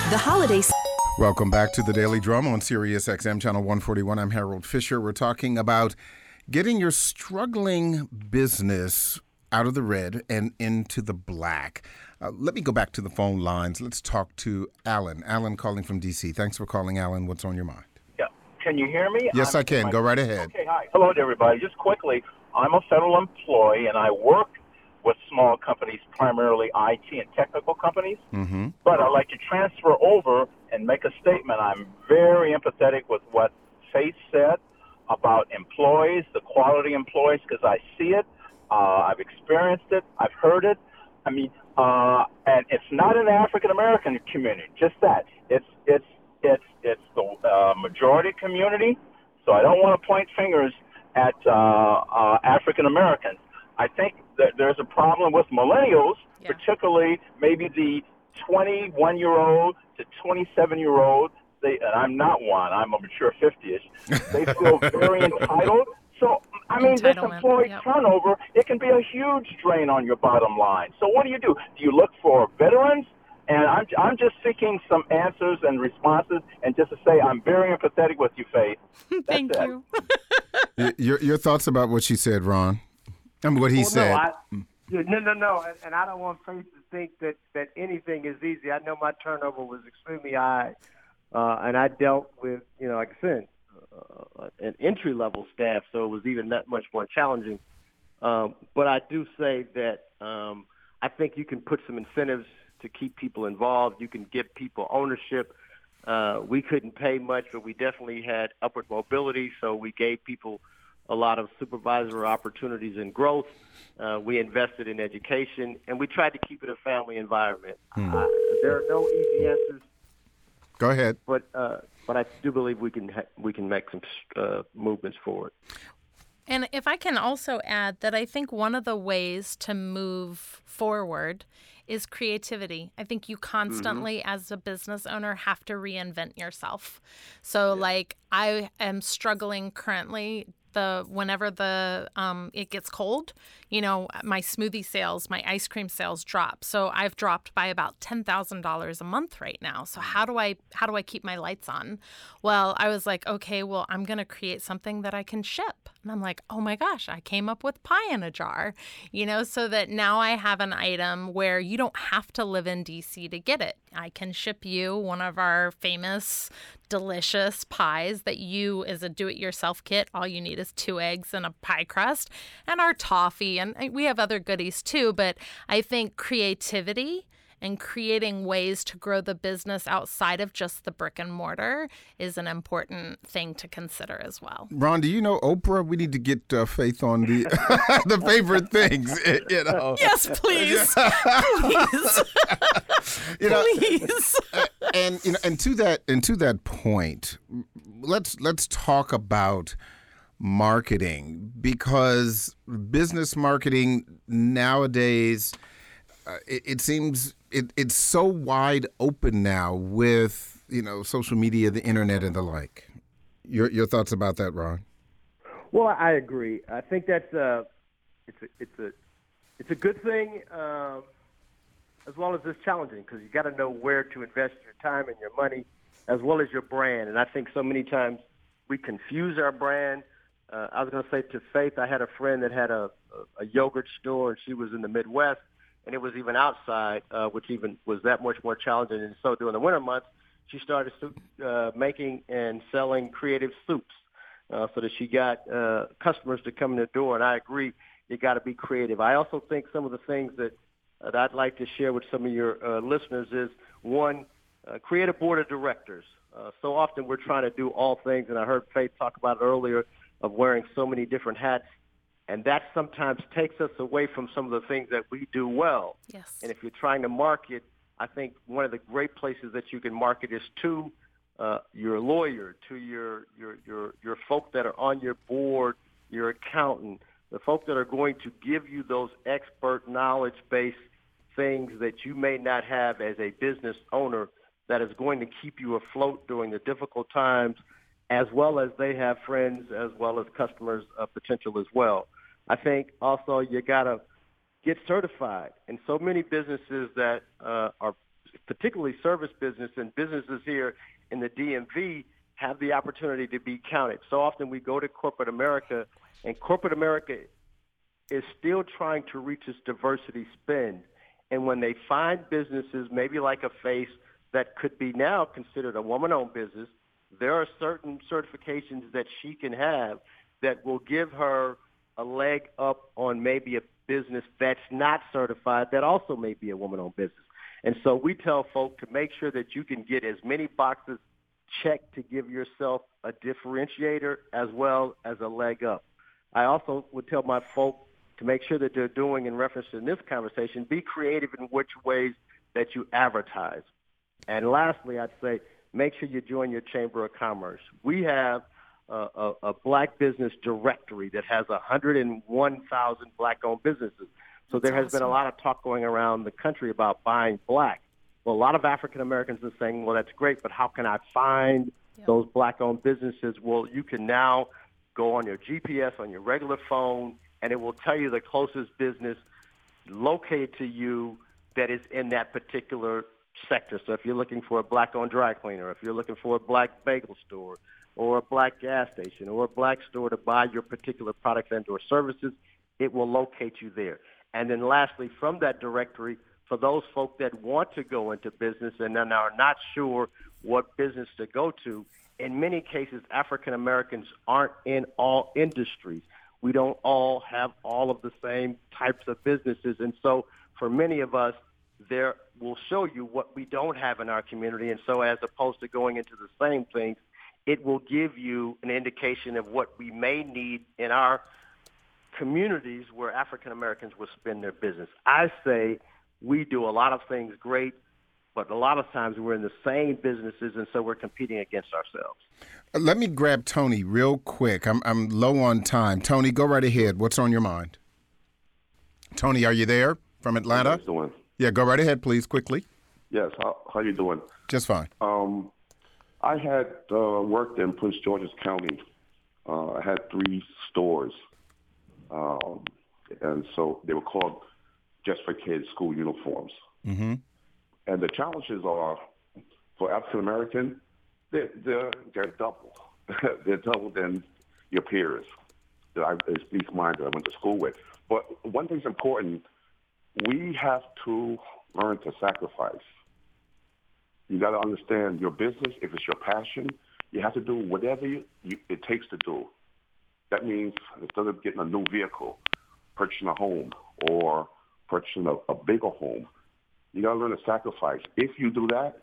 The holiday. Welcome back to the Daily Drum on Sirius XM Channel 141. I'm Harold Fisher. We're talking about getting your struggling business out of the red and into the black. Let me go back to the phone lines. Let's talk to Alan. Alan calling from D.C. Thanks for calling, Alan. What's on your mind? Yeah. Can you hear me? Yes, I can. Go right ahead. Okay, hi. Hello to everybody. Just quickly, I'm a federal employee, and I work with small companies, primarily IT and technical companies. Mm-hmm. But I'd like to transfer over and make a statement. I'm very empathetic with what Faith said about employees, the quality employees, because I see it. I've experienced it. I've heard it. I mean, and it's not in the African American community. Just that. It's the majority community. So I don't want to point fingers at African Americans. I think that there's a problem with millennials, particularly maybe the 21-year-old to 27-year-old. And I'm not one. I'm a mature 50-ish. They feel very entitled. So, I mean, this employee turnover, it can be a huge drain on your bottom line. So what do? Do you look for veterans? And I'm just seeking some answers and responses, and just to say I'm very empathetic with you, Faith. Thank you. Your thoughts about what she said, Ron? I mean, what he said. No. And I don't want Faith to think that anything is easy. I know my turnover was extremely high, and I dealt with, like I said, an entry-level staff, so it was even that much more challenging. But I do say that I think you can put some incentives to keep people involved. You can give people ownership. We couldn't pay much, but we definitely had upward mobility, so we gave people a lot of supervisory opportunities and growth. We invested in education, and we tried to keep it a family environment. There are no easy answers. Go ahead. But I do believe we can make some movements forward. And if I can also add that I think one of the ways to move forward is creativity. I think you constantly, as a business owner, have to reinvent yourself. So, like, I am struggling currently. Whenever it gets cold, my smoothie sales, my ice cream sales drop. So I've dropped by about $10,000 a month right now. So how do I keep my lights on? Well, I was like, okay, well, I'm going to create something that I can ship. And I'm like, oh my gosh, I came up with pie in a jar, so that now I have an item where you don't have to live in DC to get it. I can ship you one of our famous, delicious pies that you, as a do-it-yourself kit, all you need is 2 eggs and a pie crust and our toffee. And we have other goodies too. But I think creativity and creating ways to grow the business outside of just the brick and mortar is an important thing to consider as well. Ron, do you know Oprah? We need to get Faith on the the favorite things. Yes, please. Please. And to that point, let's talk about marketing, because business marketing nowadays, it seems it's so wide open now with social media, the internet, and the like. Your thoughts about that, Ron? Well, I agree. I think that's it's a good thing, as well as it's challenging, because you got to know where to invest your time and your money, as well as your brand. And I think so many times we confuse our brand. I was going to say to Faith, I had a friend that had a yogurt store, and she was in the Midwest, and it was even outside, which even was that much more challenging. And so during the winter months, she started making and selling creative soups, so that she got customers to come in the door. And I agree, you got to be creative. I also think some of the things that I'd like to share with some of your listeners is, one, create a board of directors. So often we're trying to do all things, and I heard Faith talk about it earlier, of wearing so many different hats. And that sometimes takes us away from some of the things that we do well. Yes. And if you're trying to market, I think one of the great places that you can market is to your lawyer, to your folk that are on your board, your accountant, the folk that are going to give you those expert knowledge-based things that you may not have as a business owner, that is going to keep you afloat during the difficult times, as well as they have friends, as well as customers potential as well. I think also you got to get certified. And so many businesses that are particularly service business and businesses here in the DMV have the opportunity to be counted. So often we go to corporate America, and corporate America is still trying to reach its diversity spend. And when they find businesses, maybe like a Faith, that could be now considered a woman-owned business, there are certain certifications that she can have that will give her a leg up on maybe a business that's not certified that also may be a woman-owned business. And so we tell folk to make sure that you can get as many boxes checked to give yourself a differentiator as well as a leg up. I also would tell my folk to make sure that they're doing, in reference to this conversation, be creative in which ways that you advertise. And lastly, I'd say make sure you join your Chamber of Commerce. We have a black business directory that has 101,000 black-owned businesses. So there has been a lot of talk going around the country about buying black. Well, a lot of African Americans are saying, well, that's great, but how can I find those black-owned businesses? Well, you can now go on your GPS, on your regular phone, and it will tell you the closest business located to you that is in that particular sector. So if you're looking for a black-owned dry cleaner, if you're looking for a black bagel store, or a black gas station, or a black store to buy your particular products and or services, it will locate you there. And then lastly, from that directory, for those folk that want to go into business and then are not sure what business to go to, in many cases, African Americans aren't in all industries. We don't all have all of the same types of businesses. And so for many of us, there will show you what we don't have in our community. And so as opposed to going into the same things, it will give you an indication of what we may need in our communities where African Americans will spend their business. I say we do a lot of things great, but a lot of times we're in the same businesses, and so we're competing against ourselves. Let me grab Tony real quick. I'm low on time. Tony, go right ahead. What's on your mind? Tony, are you there from Atlanta? How you doing? Yeah, go right ahead, please, quickly. Yes, how you doing? Just fine. I had worked in Prince George's County. I had 3 stores, and so they were called Just for Kids school uniforms. Mm-hmm. And the challenges are, for African American, they're double. They're double than your peers that at least mine that I went to school with. But one thing's important: we have to learn to sacrifice. You got to understand your business. If it's your passion, you have to do whatever it takes to do. That means instead of getting a new vehicle, purchasing a home or purchasing a bigger home, you got to learn to sacrifice. If you do that,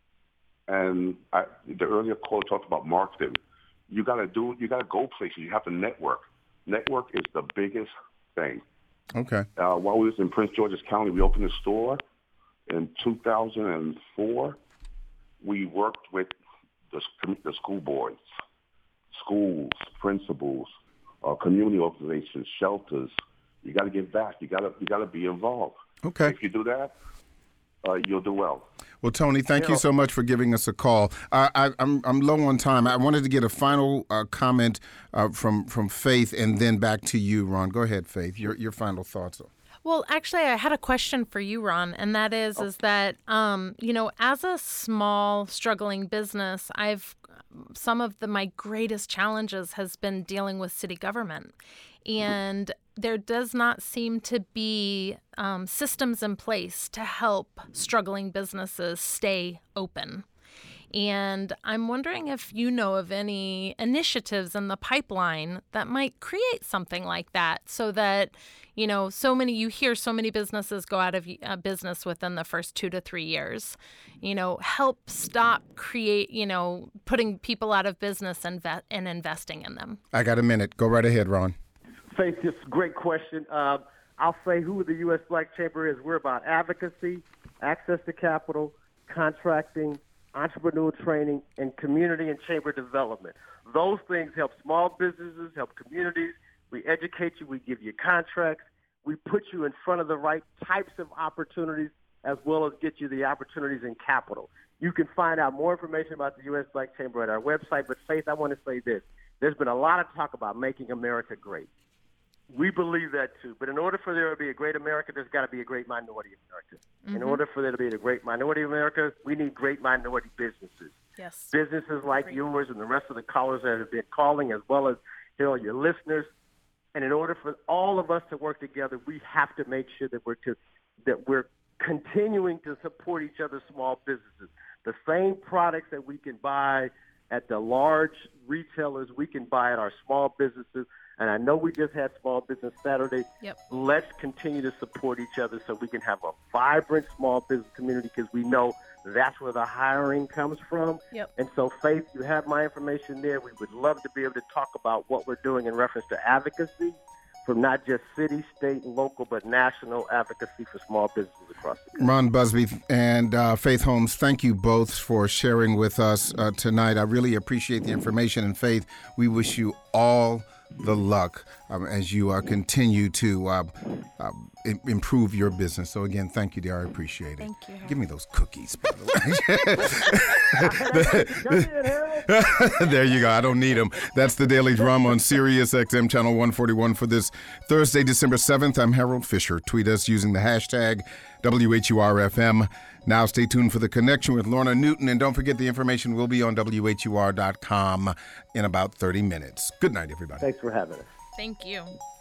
and the earlier caller talked about marketing, you got to go places. You have to network. Network is the biggest thing. Okay. While we was in Prince George's County, we opened a store in 2004. We worked with the school boards, schools, principals, community organizations, shelters. You got to give back. You got to be involved. Okay. If you do that, you'll do well. Well, Tony, thank you so much for giving us a call. I'm low on time. I wanted to get a final comment from Faith, and then back to you, Ron. Go ahead, Faith. Your final thoughts. Well, actually, I had a question for you, Ron, and that is that, as a small, struggling business, some of my greatest challenges has been dealing with city government. And there does not seem to be systems in place to help struggling businesses stay open. And I'm wondering if you know of any initiatives in the pipeline that might create something like that, so that, you hear so many businesses go out of business within the first 2 to 3 years. Help stop putting people out of business and investing in them. I got a minute. Go right ahead, Ron. Faith, just a great question. I'll say who the U.S. Black Chamber is. We're about advocacy, access to capital, contracting, entrepreneurial training, and community and chamber development. Those things help small businesses, help communities. We educate you. We give you contracts. We put you in front of the right types of opportunities, as well as get you the opportunities in capital. You can find out more information about the U.S. Black Chamber at our website. But, Faith, I want to say this. There's been a lot of talk about making America great. We believe that too. But in order for there to be a great America, there's got to be a great minority America. In order for there to be a great minority America, we need great minority businesses. Yes. Businesses like yours and the rest of the callers that have been calling, as well as your listeners. And in order for all of us to work together, we have to make sure that we're continuing to support each other's small businesses. The same products that we can buy at the large retailers, we can buy at our small businesses. And I know we just had Small Business Saturday. Yep. Let's continue to support each other so we can have a vibrant small business community, because we know that's where the hiring comes from. Yep. And so, Faith, you have my information there. We would love to be able to talk about what we're doing in reference to advocacy from not just city, state, and local, but national advocacy for small businesses across the country. Ron Busby and Faith Holmes, thank you both for sharing with us tonight. I really appreciate the information. And Faith, we wish you all the luck as you continue to improve your business. So again, thank you, dear. I appreciate it. Thank you. Give me those cookies, by the way. There you go. I don't need them. That's the Daily Drama on Sirius XM Channel 141 for this Thursday, December 7th. I'm Harold Fisher. Tweet us using the hashtag WHURFM. Now stay tuned for The Connection with Lorna Newton. And don't forget, the information will be on WHUR.com in about 30 minutes. Good night, everybody. Thanks for having us. Thank you.